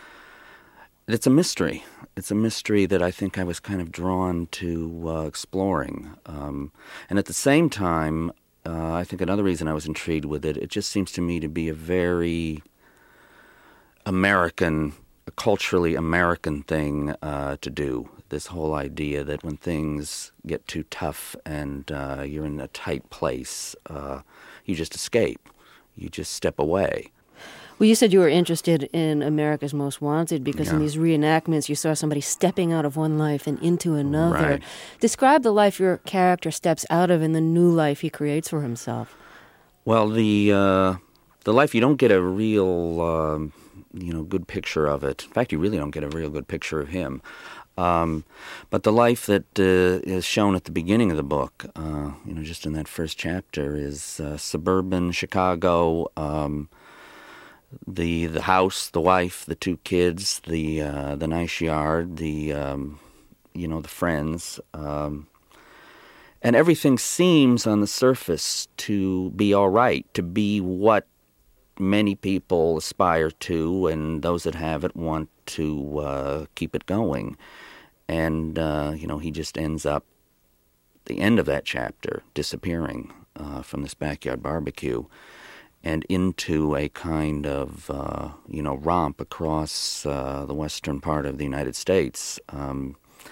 it's a mystery. It's a mystery that I think I was kind of drawn to uh, exploring. Um, and at the same time, uh, I think another reason I was intrigued with it, it just seems to me to be a very American, a culturally American thing uh, to do. This whole idea that when things get too tough and uh, you're in a tight place, uh, you just escape. You just step away. Well, you said you were interested in America's Most Wanted because yeah. in these reenactments you saw somebody stepping out of one life and into another. Right. Describe the life your character steps out of and the new life he creates for himself. Well, the uh, the life, you don't get a real, um, you know, good picture of it. In fact, you really don't get a real good picture of him. Um, but the life that uh, is shown at the beginning of the book, uh, you know, just in that first chapter, is uh, suburban Chicago. Um, the the house, the wife, the two kids, the uh, the nice yard, the um, you know the friends, um, and everything seems on the surface to be all right, to be what many people aspire to, and those that have it want to uh, keep it going. And, uh, you know, he just ends up, at the end of that chapter, disappearing uh, from this backyard barbecue and into a kind of, uh, you know, romp across uh, the western part of the United States um,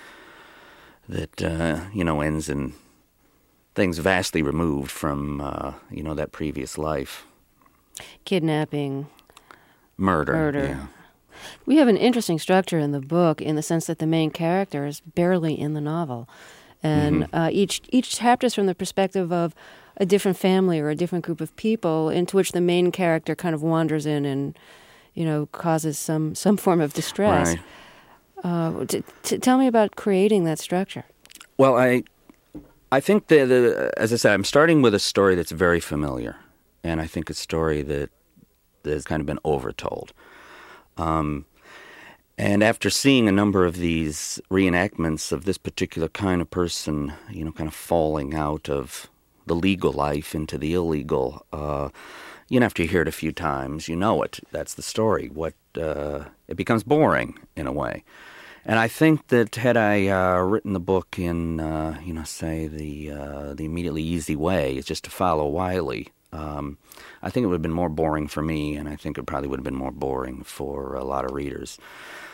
that, uh, you know, ends in things vastly removed from, uh, you know, that previous life. Kidnapping. Murder. Murder. Yeah. We have an interesting structure in the book in the sense that the main character is barely in the novel. And mm-hmm. uh, each each chapter is from the perspective of a different family or a different group of people into which the main character kind of wanders in and, you know, causes some, some form of distress. Right. Uh, t- t- tell me about creating that structure. Well, I, I think that, uh, as I said, I'm starting with a story that's very familiar. And I think a story that, that has kind of been overtold. Um, and after seeing a number of these reenactments of this particular kind of person, you know, kind of falling out of the legal life into the illegal, uh, you know, after you hear it a few times, you know it. That's the story. What uh, it becomes boring in a way. And I think that had I uh, written the book in, uh, you know, say the uh, the immediately easy way, is just to follow Wiley. Um, I think it would have been more boring for me, and I think it probably would have been more boring for a lot of readers.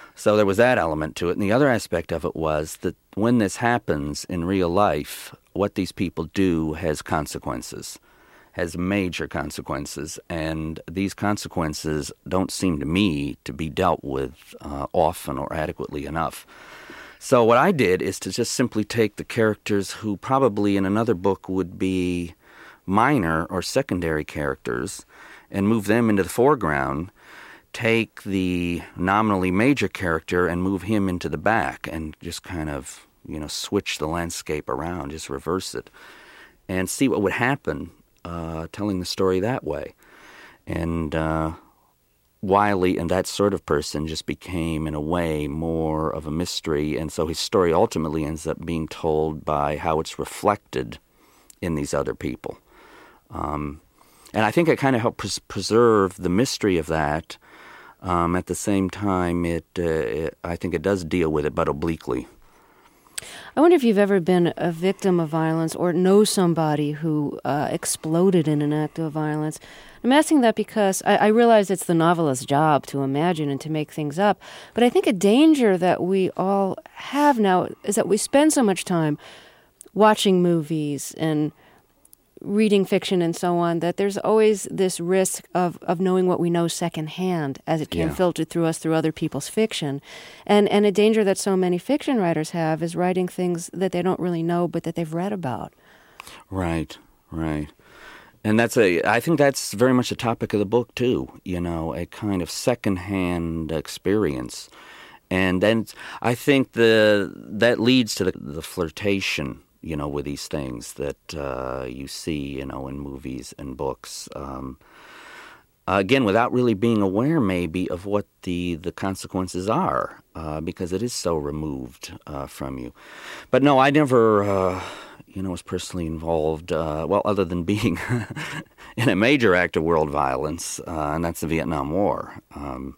So there was that element to it. And the other aspect of it was that when this happens in real life, what these people do has consequences, has major consequences. And these consequences don't seem to me to be dealt with uh, often or adequately enough. So what I did is to just simply take the characters who probably in another book would be minor or secondary characters and move them into the foreground, take the nominally major character and move him into the back, and just kind of, you know, switch the landscape around, just reverse it, and see what would happen uh, telling the story that way. And uh, Wiley and that sort of person just became, in a way, more of a mystery, and so his story ultimately ends up being told by how it's reflected in these other people. Um, and I think it kind of helped pres- preserve the mystery of that. Um, at the same time, it, uh, it I think it does deal with it, but obliquely. I wonder if you've ever been a victim of violence or know somebody who uh, exploded in an act of violence. I'm asking that because I, I realize it's the novelist's job to imagine and to make things up, but I think a danger that we all have now is that we spend so much time watching movies and reading fiction and so on, that there's always this risk of, of knowing what we know secondhand as it can Yeah. filter through us through other people's fiction. And and a danger that so many fiction writers have is writing things that they don't really know but that they've read about. Right, right. And that's a, I think that's very much a topic of the book too, you know, a kind of secondhand experience. And then I think the that leads to the, the flirtation, you know, with these things that uh, you see, you know, in movies and books. Um, again, without really being aware, maybe, of what the, the consequences are, uh, because it is so removed uh, from you. But no, I never, uh, you know, was personally involved, uh, well, other than being in a major act of world violence, uh, and that's the Vietnam War. Um,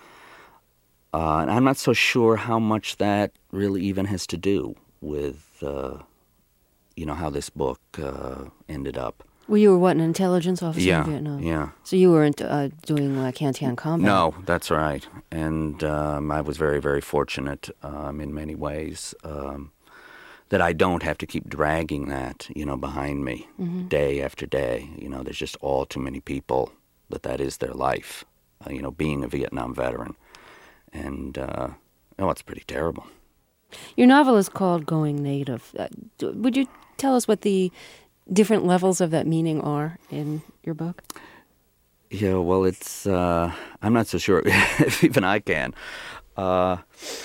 uh, and I'm not so sure how much that really even has to do with... Uh, you know, how this book uh, ended up. Well, you were, what, an intelligence officer yeah, in Vietnam? Yeah, So you weren't uh, doing like hand-to-hand combat? No, that's right. And um, I was very, very fortunate um, in many ways um, that I don't have to keep dragging that, you know, behind me mm-hmm. day after day. You know, there's just all too many people that that is their life, uh, you know, being a Vietnam veteran. And, uh, oh, it's pretty terrible. Your novel is called Going Native. Uh, would you tell us what the different levels of that meaning are in your book? Yeah, well, it's, uh, I'm not so sure if even I can. Uh,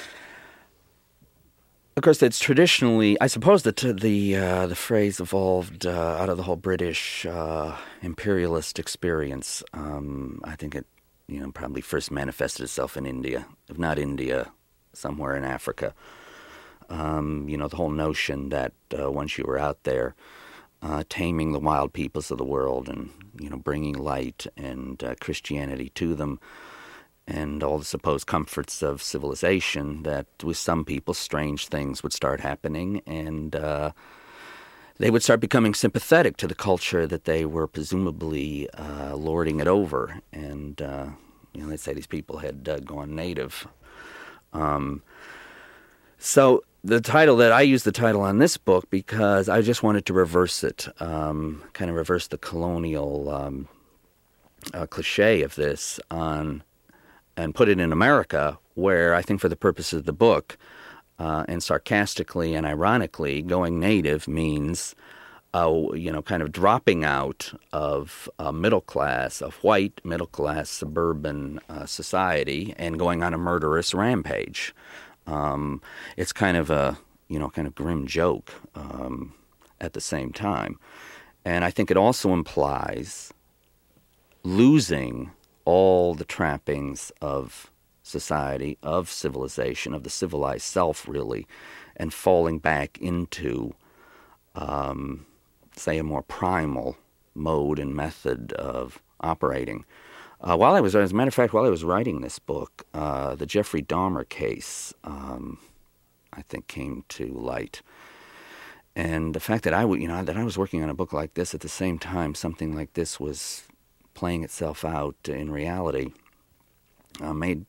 of course, it's traditionally, I suppose that the uh, the phrase evolved uh, out of the whole British uh, imperialist experience. Um, I think it, you know, probably first manifested itself in India, if not India, somewhere in Africa. Um, you know, the whole notion that uh, once you were out there uh, taming the wild peoples of the world and, you know, bringing light and uh, Christianity to them and all the supposed comforts of civilization, that with some people strange things would start happening and uh, they would start becoming sympathetic to the culture that they were presumably uh, lording it over. And, uh, you know, they'd say these people had uh, gone native. Um, so... The title that I used the title on this book because I just wanted to reverse it, um, kind of reverse the colonial um, uh, cliche of this on, and put it in America, where I think for the purposes of the book, uh, and sarcastically and ironically, going native means, uh, you know, kind of dropping out of a middle class, a white middle class suburban uh, society, and going on a murderous rampage. Um, it's kind of a, you know, kind of grim joke um, at the same time. And I think it also implies losing all the trappings of society, of civilization, of the civilized self, really, and falling back into, um, say, a more primal mode and method of operating. Uh, while I was, as a matter of fact, while I was writing this book, uh, the Jeffrey Dahmer case, um, I think, came to light, and the fact that I, you know, that I was working on a book like this at the same time, something like this was playing itself out in reality, uh, made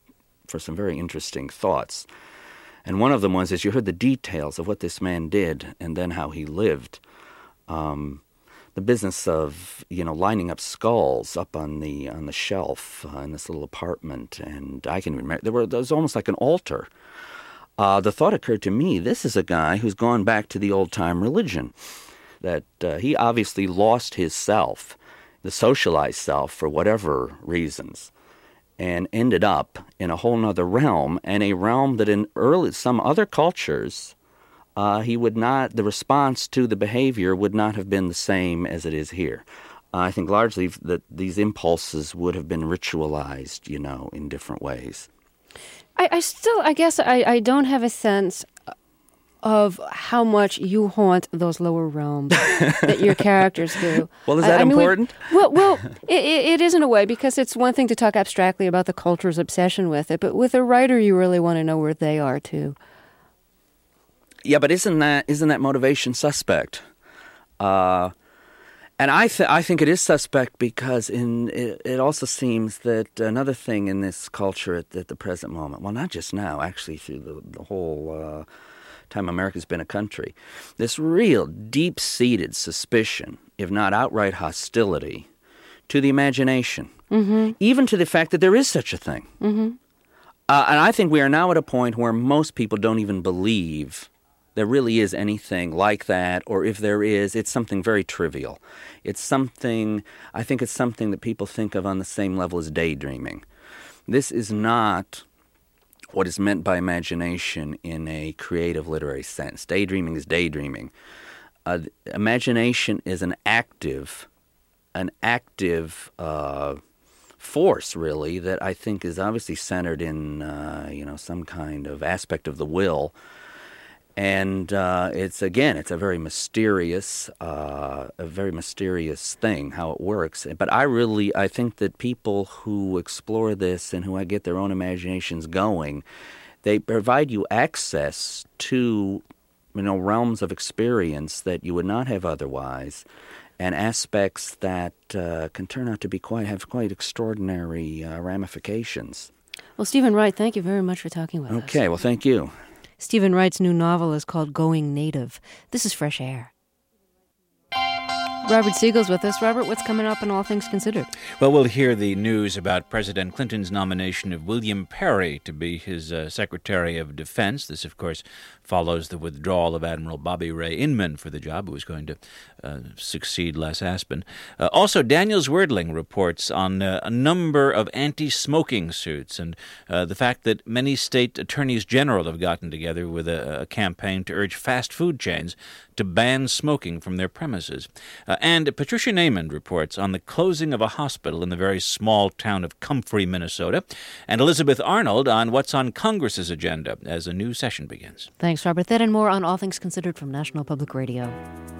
for some very interesting thoughts. And one of them was, as you heard the details of what this man did and then how he lived, um, the business of, you know, lining up skulls up on the on the shelf uh, in this little apartment. And I can remember, there, were, there was almost like an altar. Uh, the thought occurred to me, this is a guy who's gone back to the old-time religion, that uh, he obviously lost his self, the socialized self, for whatever reasons, and ended up in a whole nother realm, and a realm that in early some other cultures, uh, he would not, the response to the behavior would not have been the same as it is here. Uh, I think largely that these impulses would have been ritualized, you know, in different ways. I, I still, I guess I, I don't have a sense of how much you haunt those lower realms that your characters do. Well, is that I, I mean, important? We, well, well, it, it is in a way, because it's one thing to talk abstractly about the culture's obsession with it, but with a writer, you really want to know where they are too. Yeah, but isn't that isn't that motivation suspect? Uh, and I th- I think it is suspect because in it, it also seems that another thing in this culture at, at the present moment, well, not just now, actually through the, the whole uh, time America's been a country, this real deep-seated suspicion, if not outright hostility, to the imagination, mm-hmm. even to the fact that there is such a thing. Mm-hmm. Uh, and I think we are now at a point where most people don't even believe there really is anything like that, or if there is, it's something very trivial. It's something, I think it's something that people think of on the same level as daydreaming. This is not what is meant by imagination in a creative literary sense. Daydreaming is daydreaming. Uh, imagination is an active, an active uh, force, really, that I think is obviously centered in, uh, you know, some kind of aspect of the will. And uh, it's, again, it's a very mysterious, uh, a very mysterious thing, how it works. But I really, I think that people who explore this and who get their own imaginations going, they provide you access to, you know, realms of experience that you would not have otherwise, and aspects that uh, can turn out to be quite, have quite extraordinary uh, ramifications. Well, Stephen Wright, thank you very much for talking with us. Okay, well, thank you. Stephen Wright's new novel is called Going Native. This is Fresh Air. Robert Siegel's with us. Robert, what's coming up in All Things Considered? Well, we'll hear the news about President Clinton's nomination of William Perry to be his uh, Secretary of Defense. This, of course, follows the withdrawal of Admiral Bobby Ray Inman for the job, who was going to uh, succeed Les Aspin. Uh, also, Daniel Zwerdling reports on uh, a number of anti-smoking suits and uh, the fact that many state attorneys general have gotten together with a, a campaign to urge fast food chains to ban smoking from their premises. Uh, and Patricia Naiman reports on the closing of a hospital in the very small town of Comfrey, Minnesota, and Elizabeth Arnold on what's on Congress's agenda as a new session begins. Thanks, Robert. That and more on All Things Considered from National Public Radio.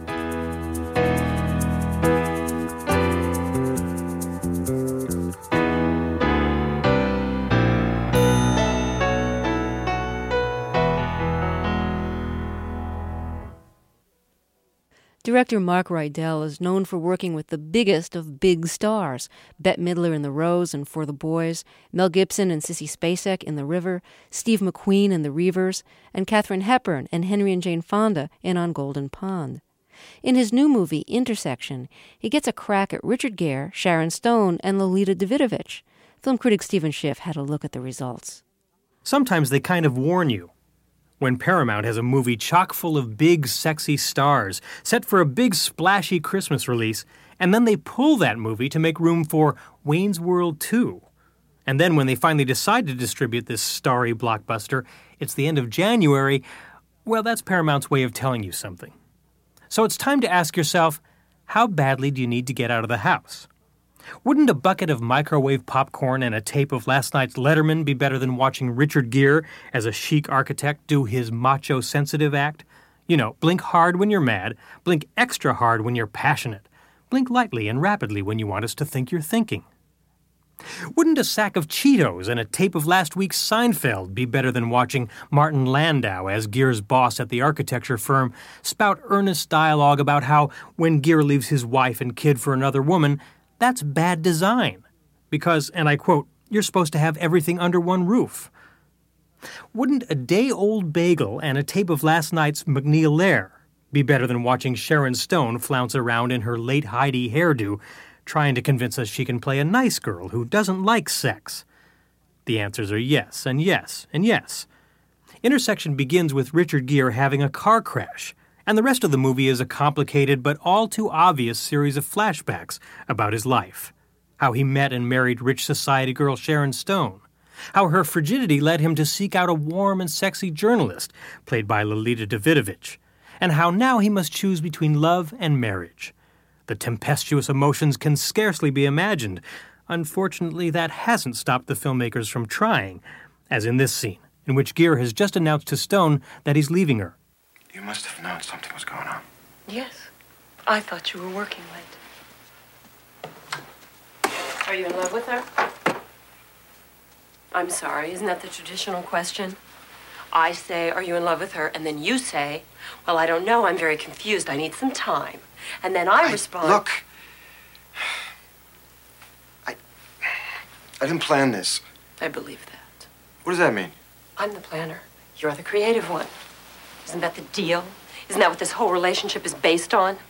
Director Mark Rydell is known for working with the biggest of big stars, Bette Midler in The Rose and For the Boys, Mel Gibson and Sissy Spacek in The River, Steve McQueen in The Reavers, and Katharine Hepburn and Henry and Jane Fonda in On Golden Pond. In his new movie, Intersection, he gets a crack at Richard Gere, Sharon Stone, and Lolita Davidovich. Film critic Stephen Schiff had a look at the results. Sometimes they kind of warn you. When Paramount has a movie chock full of big, sexy stars, set for a big, splashy Christmas release, and then they pull that movie to make room for Wayne's World two. And then when they finally decide to distribute this starry blockbuster, it's the end of January, well, that's Paramount's way of telling you something. So it's time to ask yourself, how badly do you need to get out of the house? Wouldn't a bucket of microwave popcorn and a tape of last night's Letterman be better than watching Richard Gere as a chic architect do his macho-sensitive act? You know, blink hard when you're mad, blink extra hard when you're passionate, blink lightly and rapidly when you want us to think you're thinking. Wouldn't a sack of Cheetos and a tape of last week's Seinfeld be better than watching Martin Landau as Gere's boss at the architecture firm spout earnest dialogue about how when Gere leaves his wife and kid for another woman, that's bad design? Because, and I quote, You're supposed to have everything under one roof. Wouldn't a day-old bagel and a tape of last night's McNeil Lair be better than watching Sharon Stone flounce around in her late Heidi hairdo, trying to convince us she can play a nice girl who doesn't like sex? The answers are yes, and yes, and yes. Intersection begins with Richard Gere having a car crash, and the rest of the movie is a complicated but all too obvious series of flashbacks about his life. How he met and married rich society girl Sharon Stone. How her frigidity led him to seek out a warm and sexy journalist, played by Lolita Davidovich. And how now he must choose between love and marriage. The tempestuous emotions can scarcely be imagined. Unfortunately, that hasn't stopped the filmmakers from trying, as in this scene, in which Gere has just announced to Stone that he's leaving her. You must have known something was going on. Yes. I thought you were working late. Are you in love with her? I'm sorry, isn't that the traditional question? I say, are you in love with her? And then you say, well, I don't know, I'm very confused, I need some time. And then I, I respond... Look, I, I didn't plan this. I believe that. What does that mean? I'm the planner. You're the creative one. Isn't that the deal? Isn't that what this whole relationship is based on?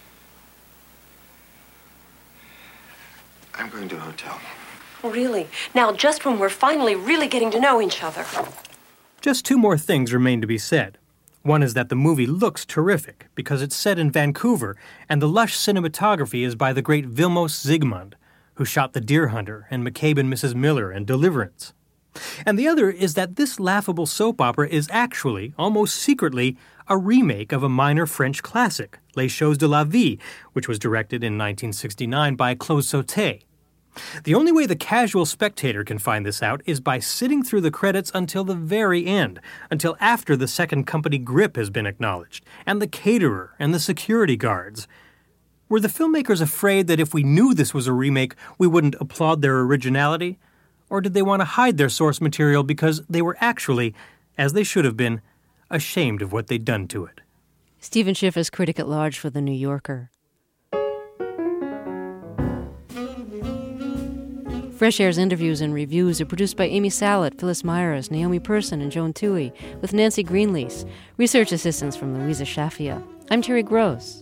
I'm going to a hotel. Really? Now, just when we're finally really getting to know each other. Just two more things remain to be said. One is that the movie looks terrific because it's set in Vancouver, and the lush cinematography is by the great Vilmos Zsigmond, who shot The Deer Hunter and McCabe and Missus Miller and Deliverance. And the other is that this laughable soap opera is actually, almost secretly, a remake of a minor French classic, Les Choses de la Vie, which was directed in nineteen sixty-nine by Claude Sautet. The only way the casual spectator can find this out is by sitting through the credits until the very end, until after the second company grip has been acknowledged, and the caterer and the security guards. Were the filmmakers afraid that if we knew this was a remake, we wouldn't applaud their originality? Or did they want to hide their source material because they were actually, as they should have been, ashamed of what they'd done to it? Stephen Schiff is critic at large for The New Yorker. Fresh Air's interviews and reviews are produced by Amy Salit, Phyllis Myers, Naomi Person, and Joan Toohey, with Nancy Greenlease. Research assistance from Louisa Shafia. I'm Terry Gross.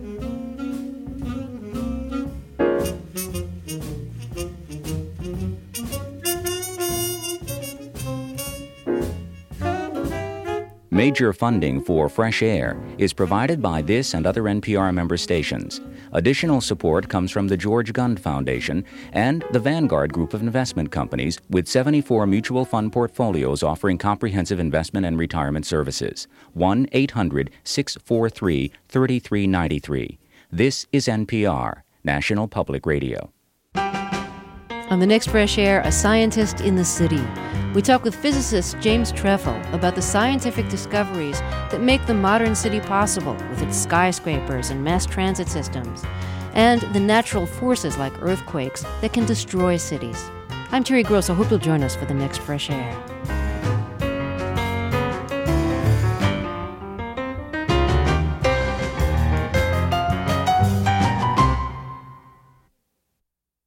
Major funding for Fresh Air is provided by this and other N P R member stations. Additional support comes from the George Gund Foundation and the Vanguard Group of investment companies, with seventy-four mutual fund portfolios offering comprehensive investment and retirement services. one eight hundred six four three three three nine three. This is N P R, National Public Radio. On the next Fresh Air, a scientist in the city. We talk with physicist James Trefil about the scientific discoveries that make the modern city possible with its skyscrapers and mass transit systems, and the natural forces like earthquakes that can destroy cities. I'm Terry Gross. I hope you'll join us for the next Fresh Air.